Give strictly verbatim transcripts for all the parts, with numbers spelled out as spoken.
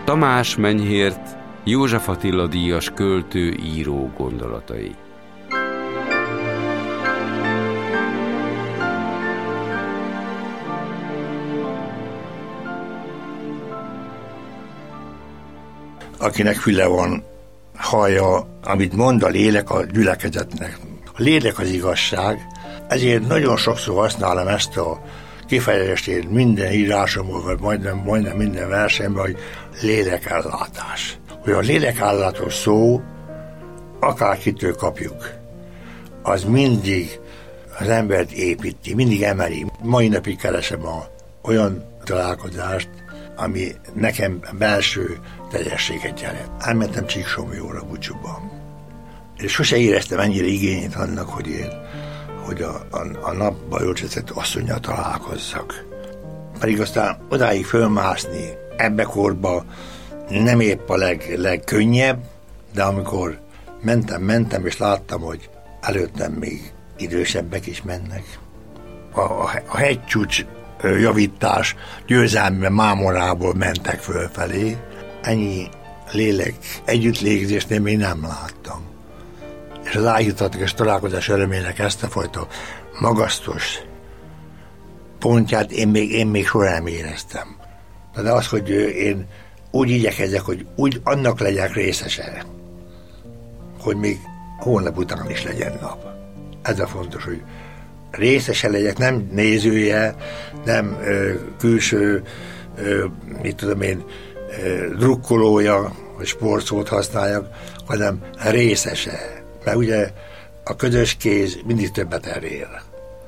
Tamás Menyhért, József Attila díjas költő, író gondolatai. Akinek füle van, hallja, amit mond a lélek a gyülekezetnek. A lélek az igazság, ezért nagyon sokszor használom ezt a kifejezést minden írásomból, vagy majdnem, majdnem minden versenyben, hogy lélekellátás. Hogy a lélekellátós szó, akárkitől kapjuk, az mindig az embert építi, mindig emeli. Mai napig keresem a, olyan találkozást, ami nekem belső teljességet jelent. Elmentem Csíksomlyóra búcsúban, és sose éreztem ennyire igényét annak, hogy én hogy a, a, a napba öltözött asszonnyal találkozzak. Pedig aztán odáig fölmászni ebbe korba nem épp a leg, legkönnyebb, de amikor mentem, mentem, és láttam, hogy előttem még idősebbek is mennek. A, a, a hegycsúcs javítás győzelme mámorából mentek fölfelé. Ennyi lélek együttlégzést én még nem láttam. És az áhítatos találkozás örömének ezt a fajta magasztos pontját én még, én még soha nem éreztem. De az, hogy én úgy igyekezzek, hogy úgy annak legyek részese, hogy még hónap után is legyen nap. Ez a fontos, hogy részese legyek, nem nézője, nem ö, külső, ö, mit tudom én, ö, drukkolója, hogy sportszót használjak, hanem részese. Mert ugye a közös kéz mindig többet erél.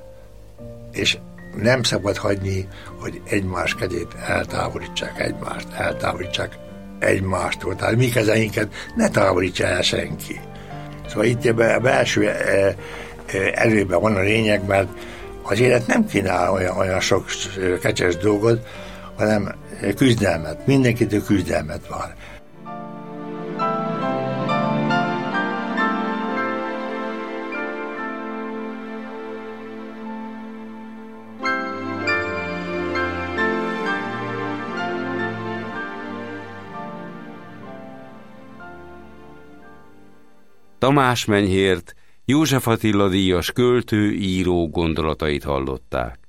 És nem szabad hagyni, hogy egymás kezét eltávolítsák egymást, eltávolítsák egymástól. Tehát mi kezeinket ne távolítsa el senki. Szóval itt a belső erőben van a lényeg, mert az élet nem kínál olyan, olyan sok kecses dolgot, hanem küzdelmet. Mindenkitől küzdelmet vár. Tamás Menyhért, József Attila díjas költő, író gondolatait hallották.